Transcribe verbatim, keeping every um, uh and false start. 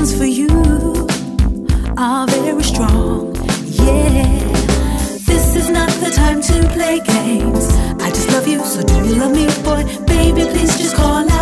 feelings for you are very strong. Yeah, this is not the time to play games. I just love you, so do you love me, boy? Baby, please just call out.